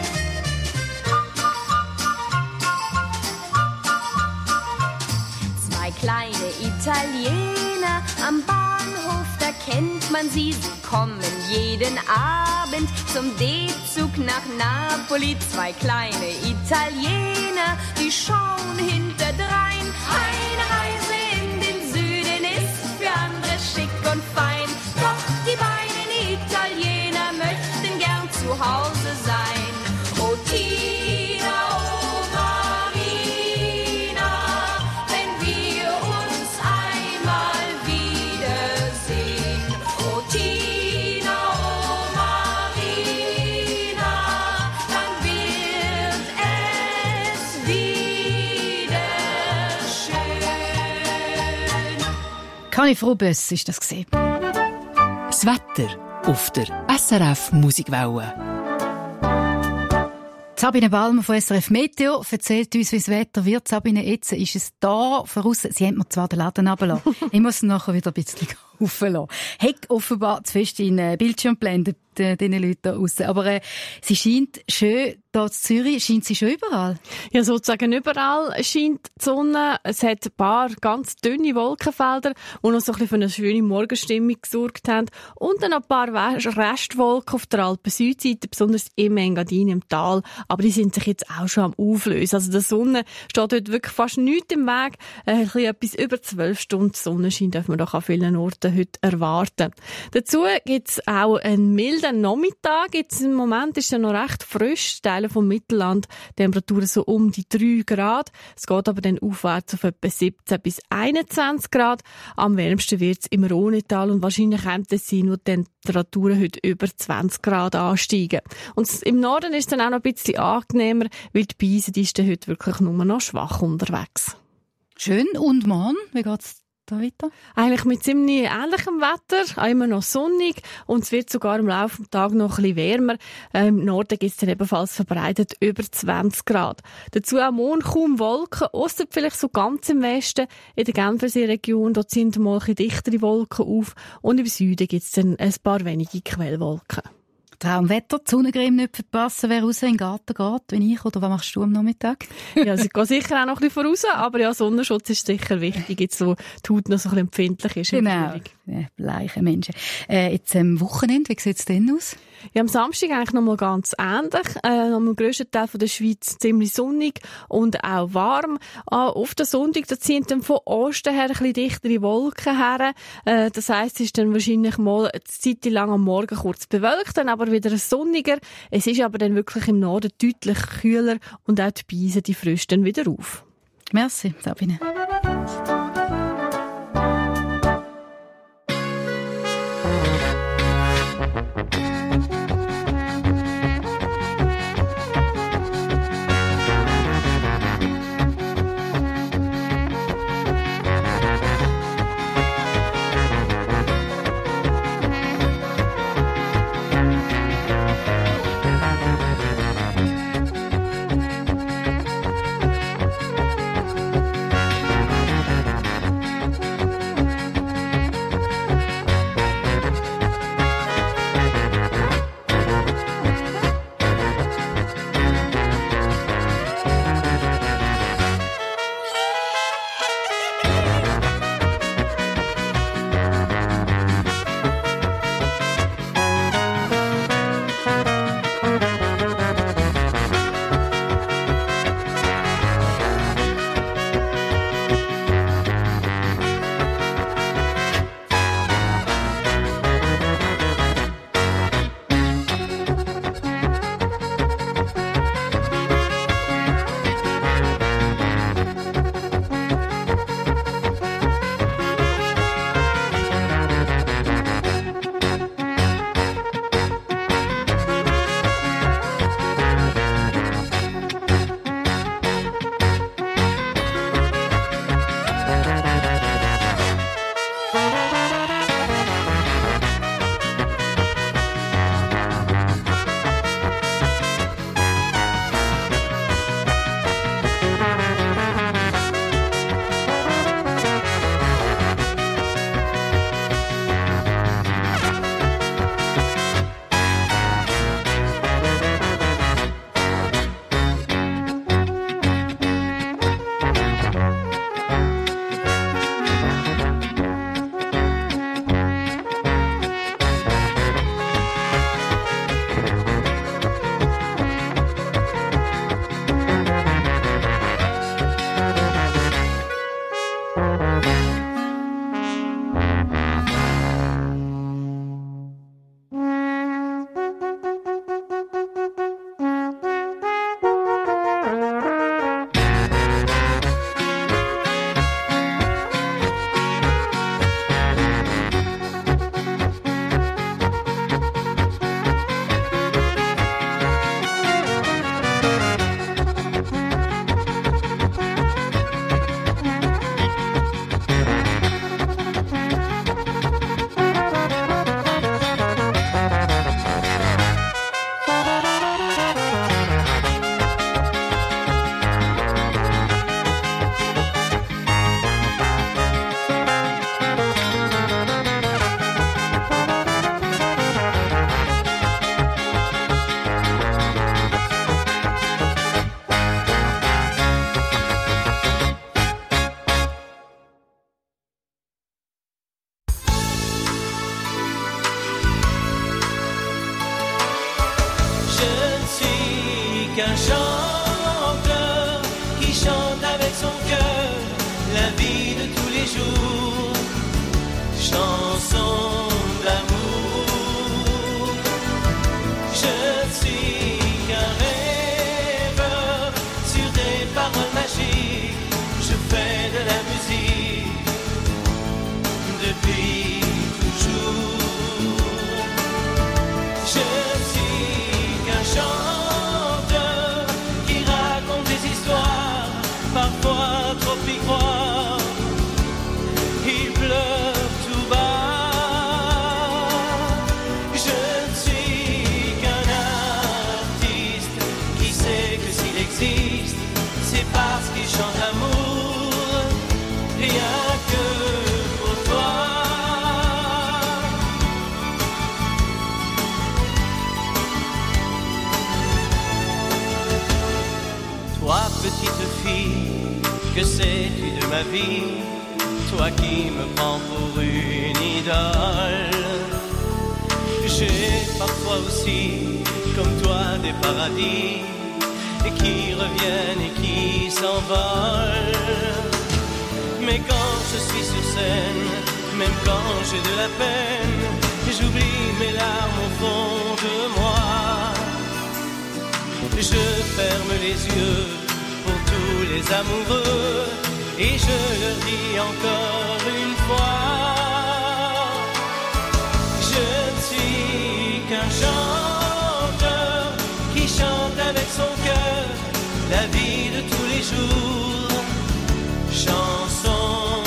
Zwei kleine Italiener am Bahnhof, da kennt man sie, sie kommen jeden Abend zum D-Zug nach Napoli. Zwei kleine Italiener, die schauen hinterdrein. Eine Reise in den Süden ist für andere schick und fein. Doch die beiden Italiener möchten gern zu Hause sein. O Tina, o Marina, wenn wir uns einmal wiedersehen. O Tina, o Marina, dann wird es wieder schön. Conny Frobes ist das gesehen. Das Wetter auf der S R F Musikwelle. Sabine Balmer von S R F Meteo erzählt uns, wie das Wetter wird. Sabine, jetzt ist es da voraus. Sie haben mir zwar den Laden runtergelassen. Ich muss nachher wieder ein bisschen rauflassen. Hat offenbar zu fest in den Bildschirm geblendet, diesen Leuten da raus. Aber äh, sie scheint schön, hier in Zürich, scheint sie schon überall? Ja, sozusagen überall scheint die Sonne. Es hat ein paar ganz dünne Wolkenfelder, die noch so ein bisschen für eine schöne Morgenstimmung gesorgt haben. Und dann ein paar Restwolken auf der Alpen-Südseite, besonders im Engadin im Tal. Aber die sind sich jetzt auch schon am Auflösen. Also der Sonne steht dort wirklich fast nichts im Weg. Ein bisschen etwas über zwölf Stunden Sonnenschein dürfen wir doch an vielen Orten heute erwarten. Dazu gibt es auch einen milden Nachmittag. Jetzt im Moment ist es noch recht frisch. Teile vom Mittelland Temperaturen so um die drei Grad. Es geht aber dann aufwärts auf etwa siebzehn bis einundzwanzig Grad. Am wärmsten wird es im Rhonetal und wahrscheinlich könnte es sein, wo die Temperaturen heute über zwanzig Grad ansteigen. Und im Norden ist es dann auch noch ein bisschen angenehmer, weil die Beise die ist dann heute wirklich nur noch schwach unterwegs. Schön. Und morgen, wie geht's da weiter? Eigentlich mit ziemlich ähnlichem Wetter, auch immer noch sonnig und es wird sogar im Laufe des Tages noch ein bisschen wärmer. Ähm, Im Norden gibt es dann ebenfalls verbreitet über zwanzig Grad. Dazu am morgen kaum Wolken, ausser vielleicht so ganz im Westen, in der Genfersee-Region, dort sind mal ein bisschen dichtere Wolken auf und im Süden gibt es dann ein paar wenige Quellwolken. Traumwetter, die Sonnencreme nicht verpassen, wer raus in den Garten geht, wie ich, oder was machst du am Nachmittag? Ja, also ich gehe sicher auch noch ein bisschen voraus, aber ja, Sonnenschutz ist sicher wichtig, jetzt so die Haut noch so ein bisschen empfindlich ist. Genau, ja, bleiche Menschen. Äh, jetzt am Wochenende, wie sieht es denn aus? Ja, am Samstag eigentlich noch mal ganz ähnlich. Äh, am grössten Teil von der Schweiz ziemlich sonnig und auch warm. Äh, auf den Sonntag, da ziehen dann von Osten her ein bisschen dichtere Wolken her. Äh, das heisst, es ist dann wahrscheinlich mal eine Zeit lang am Morgen kurz bewölkt, dann aber wieder sonniger. Es ist aber dann wirklich im Norden deutlich kühler und auch die Beise, die frischen dann wieder auf. Merci, Sabine. qu'un chanteur qui chante avec son cœur la vie de tous les jours. Chanson d'amour. Je suis qu'un rêveur sur des paroles magiques. Je fais de la musique depuis toujours. Je suis qu'un chanteur qui raconte des histoires, parfois trop y croire. Il pleure tout bas. Je ne suis qu'un artiste qui sait que s'il existe, c'est parce qu'il chante l'amour, rien que pour toi. Toi, petite fille, que sais-tu de ma vie? Toi qui me prends pour une idole. J'ai parfois aussi, comme toi, des paradis et qui reviennent et qui s'envolent. Mais quand je suis sur scène, même quand j'ai de la peine, j'oublie mes larmes au fond de moi. Je ferme les yeux pour tous les amoureux et je leur dis encore une fois, je ne suis qu'un chanteur qui chante avec son cœur la vie de tous les jours. Chanson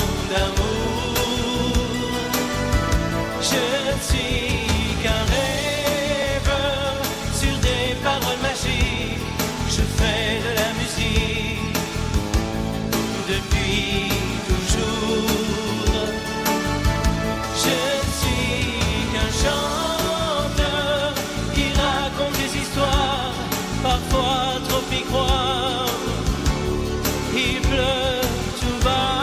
d'amour. Je ne suis qu'un rêveur sur des paroles magiques. Je fais de la musique depuis toujours. Je ne suis qu'un chanteur qui raconte des histoires, parfois trop y croire. Il pleure tout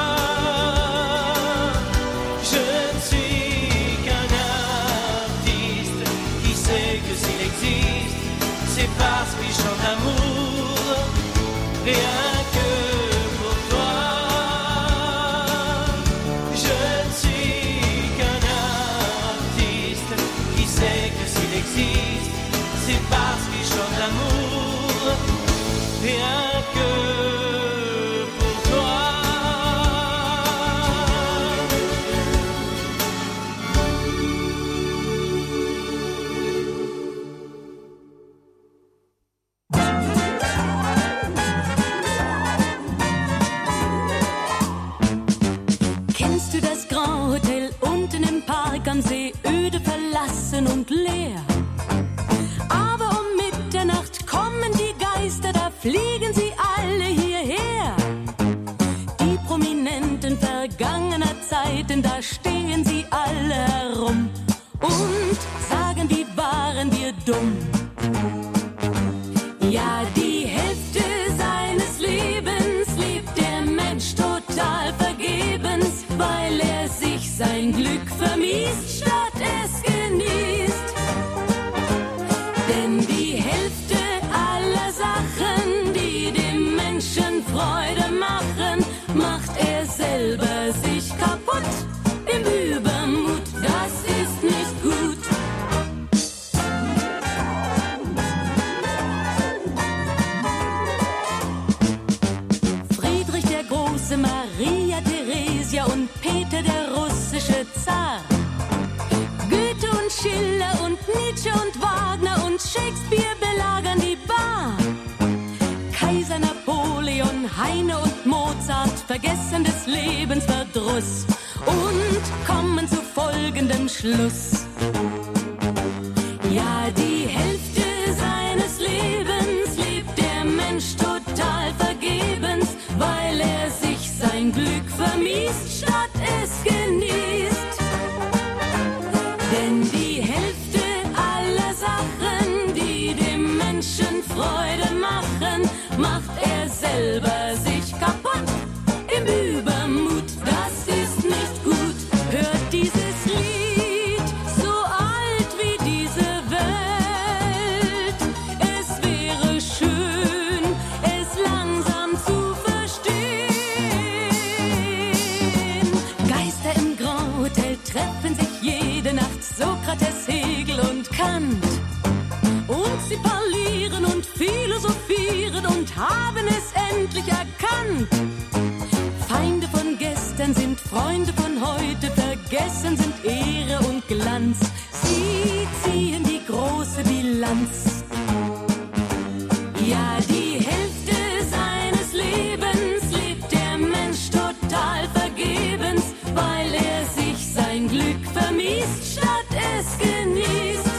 bas. Je ne suis qu'un artiste qui sait que s'il existe, c'est parce qu'il chante l'amour, rien que pour toi. Je ne suis qu'un artiste qui sait que s'il existe, c'est parce qu'il chante l'amour, rien que pour toi. Kennst du das Grand Hotel unten im Park am See, öde, verlassen und leer? Aber um Mitternacht kommen die Geister, da fliegen sie alle hierher. Die Prominenten vergangener Zeiten, da stehen sie alle herum und sagen, wie waren wir dumm. Ja, die Hälfte seines Lebens lebt der Mensch total vergebens, weil er sich sein Glück vermiest, statt es genießt. Denn die Hälfte aller Sachen, die dem Menschen Freude machen, macht er selber sich kaputt im Übermut. Das ist nicht gut. Friedrich der Große, Maria Theresia und Peter der russische Zar. Goethe und Schiller und Nietzsche und Wagner und Shakespeare belagern die Bar. Kaiser Napoleon, Heine und Mozart vergessen des Lebens Verdruss und kommen zu folgendem Schluss. Ja, die Hälfte seines Lebens lebt der Mensch total vergebens, weil er sich sein Glück vermiest, statt es genießt. Denn die Hälfte aller Sachen, die dem Menschen Freude machen, macht er selber sich kaputt im Übermut. Das ist nicht gut. Hört dieses Lied so an. erkannt. Und sie parlieren und philosophieren und haben es endlich erkannt. Feinde von gestern sind Freunde von heute, vergessen sind Ehre und Glanz. Sie ziehen die große Bilanz. Ja, die Hälfte seines Lebens lebt der Mensch total vergebens, weil er sich sein Glück vermisst, statt es genießt.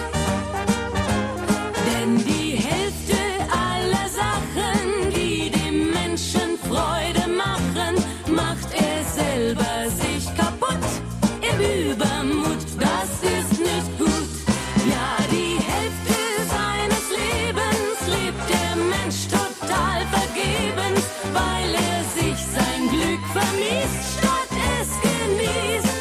Denn die Hälfte aller Sachen, die dem Menschen Freude machen, macht er selber sich kaputt im Übermut. Das ist nicht gut. Ja, die Hälfte seines Lebens lebt der Mensch total vergebens, weil er sich sein Glück vermisst, statt es genießt.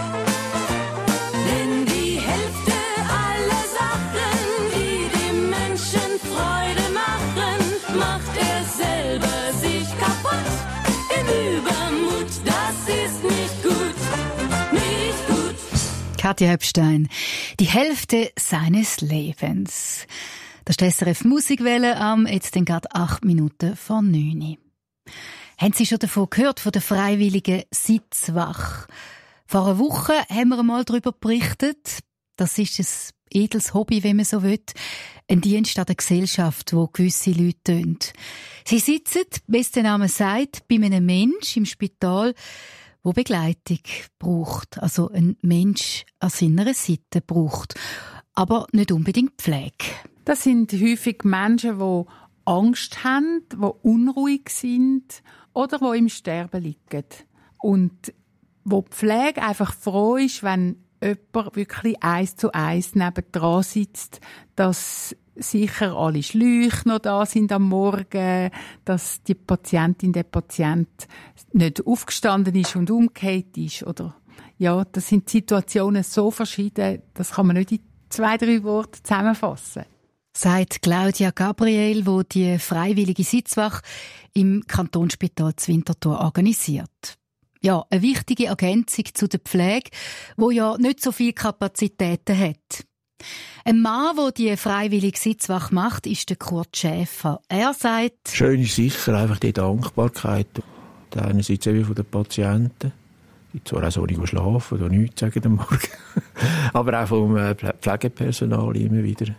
Denn die Hälfte aller Sachen, die dem Menschen Freude machen, macht er selber sich kaputt im Übermut. Das ist nicht gut, nicht gut. Katja Epstein, die Hälfte seines Lebens. Das ist die S R F Musikwelle am jetzt dann gerade acht Minuten vor neun. Haben Sie schon davon gehört, von der freiwilligen Sitzwache? Vor einer Woche haben wir einmal darüber berichtet. Das ist ein edles Hobby, wenn man so will. Ein Dienst an der Gesellschaft, wo gewisse Leute tun. Sie sitzen, wie es der Name sagt, bei einem Menschen im Spital, wo Begleitung braucht. Also ein Mensch an seiner Seite braucht. Aber nicht unbedingt Pflege. Das sind häufig Menschen, die Angst haben, die unruhig sind oder die im Sterben liegen. Und wo die Pflege einfach froh ist, wenn jemand wirklich eins zu eins nebendran sitzt, dass sicher alle Schläuche noch da sind am Morgen, dass die Patientin, der Patient nicht aufgestanden ist und umgekehrt ist. Oder, ja, das sind Situationen so verschieden, das kann man nicht in zwei, drei Worte zusammenfassen. Sagt Claudia Gabriel, wo die freiwillige Sitzwache im Kantonsspital zu Winterthur organisiert. Ja, eine wichtige Ergänzung zu der Pflege, wo ja nicht so viele Kapazitäten hat. Ein Mann, der die freiwillige Sitzwache macht, ist der Kurt Schäfer. Er sagt: Schön ist sicher einfach die Dankbarkeit. Einerseits eben von den Patienten, die zwar auch so nicht schlafen oder nichts sagen am Morgen, aber auch vom Pflegepersonal immer wieder.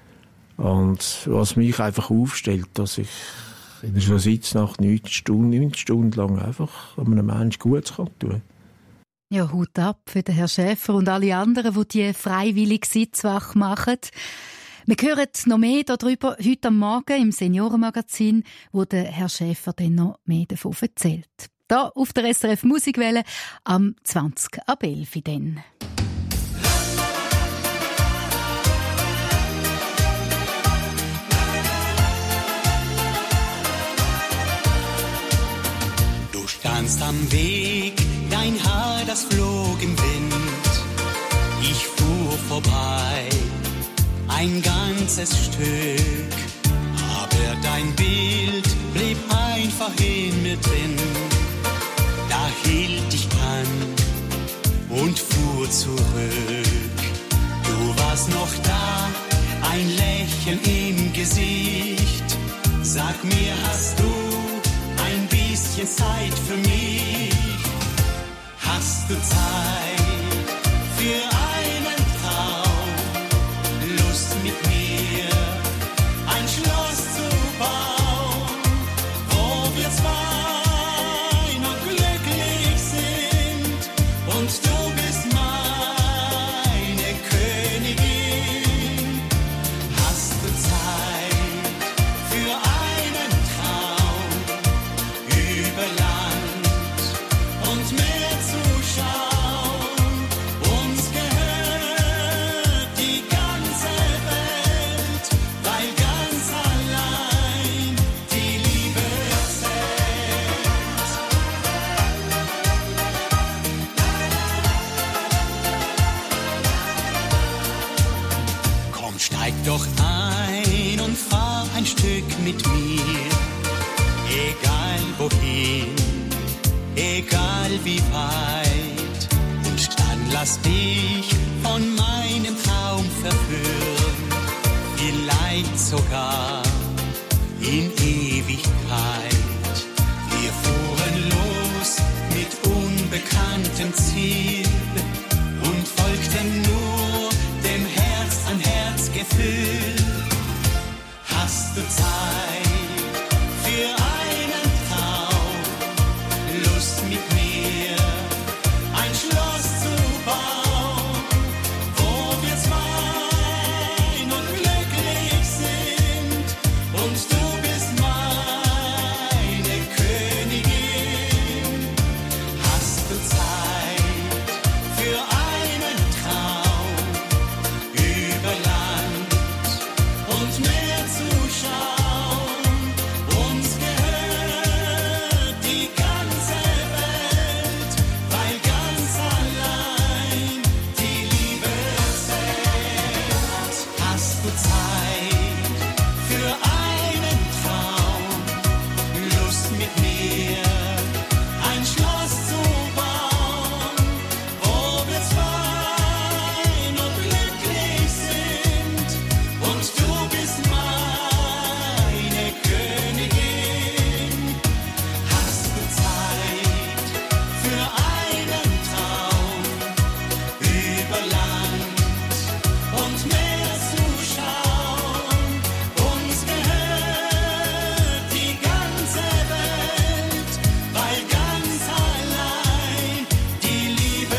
Und was mich einfach aufstellt, dass ich in der Sitznacht neun Stunden, neun Stunden lang einfach einem Menschen Gutes tun kann. Ja, Hut ab für den Herrn Schäfer und alle anderen, die die freiwillige Sitzwache machen. Wir hören noch mehr darüber heute am Morgen im Seniorenmagazin, wo der Herr Schäfer dann noch mehr davon erzählt. Da auf der S R F Musikwelle am zwanzig ab elf dann. Du standst am Weg, dein Haar, das flog im Wind. Ich fuhr vorbei, ein ganzes Stück. Aber dein Bild blieb einfach in mir drin. Da hielt ich an und fuhr zurück. Du warst noch da, ein Lächeln im Gesicht. Sag mir, hast du ein bisschen Zeit für mich? Hast du Zeit für einen Traum? Lust mit mir ein Schloss zu bauen, wo wir zwei noch glücklich sind und du bist meine Königin. Hast du Zeit für einen Traum über Land und Meer zu schauen? Uns gehört die ganze Welt, weil ganz allein die Liebe zählt. Komm, steig doch ein und fahr ein Stück mit mir, egal wohin, egal wie weit, und dann lass dich von meinem Traum verführen. vielleicht sogar in Ewigkeit. Wir fuhren los mit unbekanntem Ziel und folgten nur dem Herz an Herz Gefühl. Hast du Zeit für einen Traum, Lust mit mir ein Schloss zu bauen, wo wir zwei und glücklich sind und du bist meine Königin. Hast du Zeit für einen Traum über Land und Meer zu schauen? Uns gehört die ganze Welt, weil ganz allein die Liebe zählt. Hast du Zeit für einen Traum, Lust mit mir ein Schloss zu bauen, wo wir zwei nur glücklich sind und du bist meine Königin. Hast du Zeit für einen Traum, über Land und Meer zu schauen? Uns gehört die ganze Welt, weil ganz allein die Liebe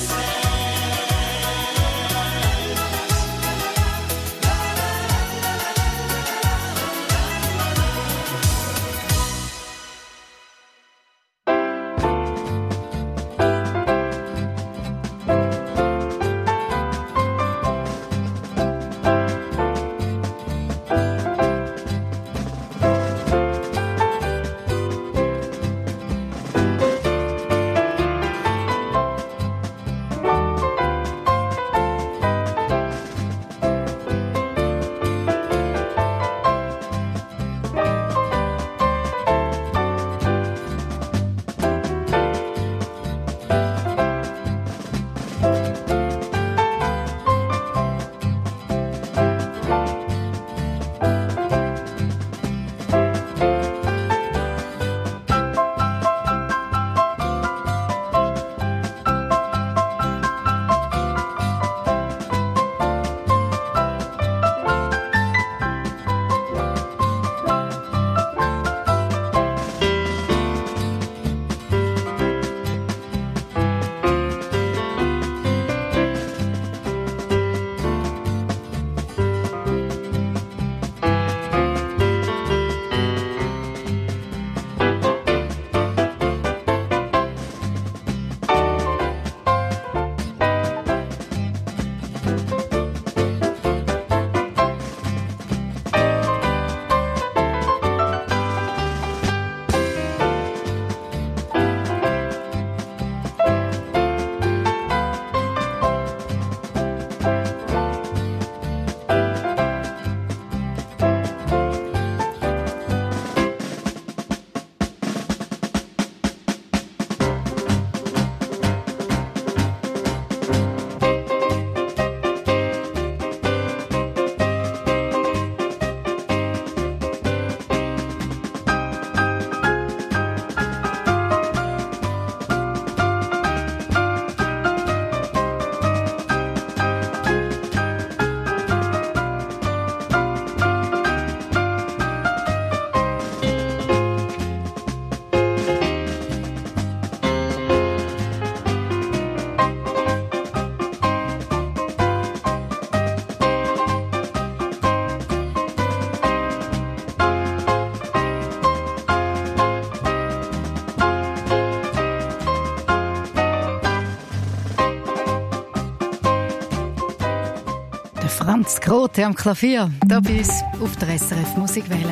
Franz Grote am Klavier, da bei uns auf der S R F Musikwelle.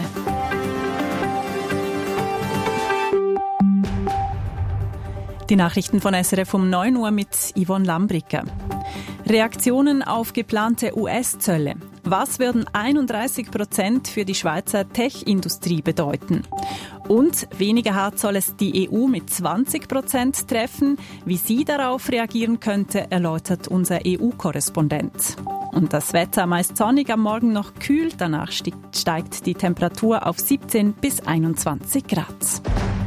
Die Nachrichten von S R F um neun Uhr mit Yvonne Lambricke. Reaktionen auf geplante U S-Zölle. Was würden einunddreißig Prozent für die Schweizer Tech-Industrie bedeuten? Und weniger hart soll es die E U mit zwanzig Prozent treffen. Wie sie darauf reagieren könnte, erläutert unser E U-Korrespondent. und das Wetter meist sonnig, am Morgen noch kühl. Danach steigt die Temperatur auf siebzehn bis einundzwanzig Grad.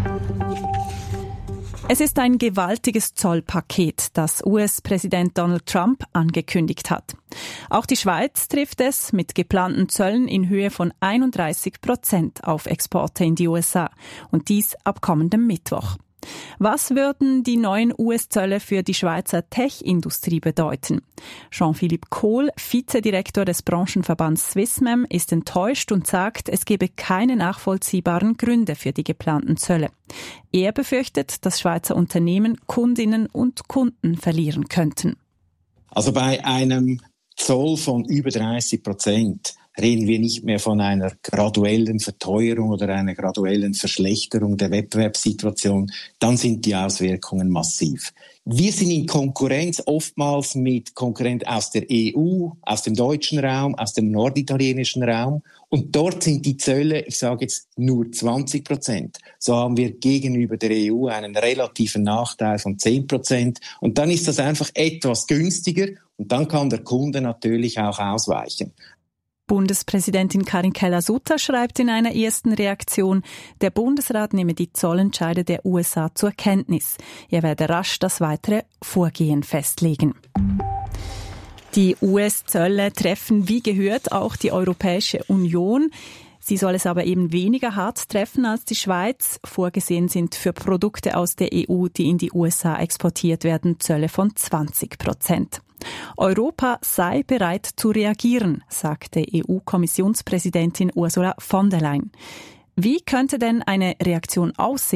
Es ist ein gewaltiges Zollpaket, das U S-Präsident Donald Trump angekündigt hat. Auch die Schweiz trifft es mit geplanten Zöllen in Höhe von einunddreißig Prozent auf Exporte in die U S A. Und dies ab kommendem Mittwoch. Was würden die neuen U S-Zölle für die Schweizer Tech-Industrie bedeuten? Jean-Philippe Kohl, Vizedirektor des Branchenverbands Swissmem, ist enttäuscht und sagt, es gebe keine nachvollziehbaren Gründe für die geplanten Zölle. Er befürchtet, dass Schweizer Unternehmen Kundinnen und Kunden verlieren könnten. Also bei einem Zoll von über dreißig Prozent reden wir nicht mehr von einer graduellen Verteuerung oder einer graduellen Verschlechterung der Wettbewerbssituation, dann sind die Auswirkungen massiv. Wir sind in Konkurrenz oftmals mit Konkurrenten aus der E U, aus dem deutschen Raum, aus dem norditalienischen Raum. Und dort sind die Zölle, ich sage jetzt, nur zwanzig Prozent. So haben wir gegenüber der E U einen relativen Nachteil von zehn Prozent. Und dann ist das einfach etwas günstiger und dann kann der Kunde natürlich auch ausweichen. Bundespräsidentin Karin Keller-Sutter schreibt in einer ersten Reaktion, der Bundesrat nehme die Zollentscheide der U S A zur Kenntnis. Er werde rasch das weitere Vorgehen festlegen. Die U S-Zölle treffen, wie gehört, auch die Europäische Union. Sie soll es aber eben weniger hart treffen als die Schweiz. Vorgesehen sind für Produkte aus der E U, die in die U S A exportiert werden, Zölle von zwanzig Prozent. Europa sei bereit zu reagieren, sagte E U-Kommissionspräsidentin Ursula von der Leyen. Wie könnte denn eine Reaktion aussehen?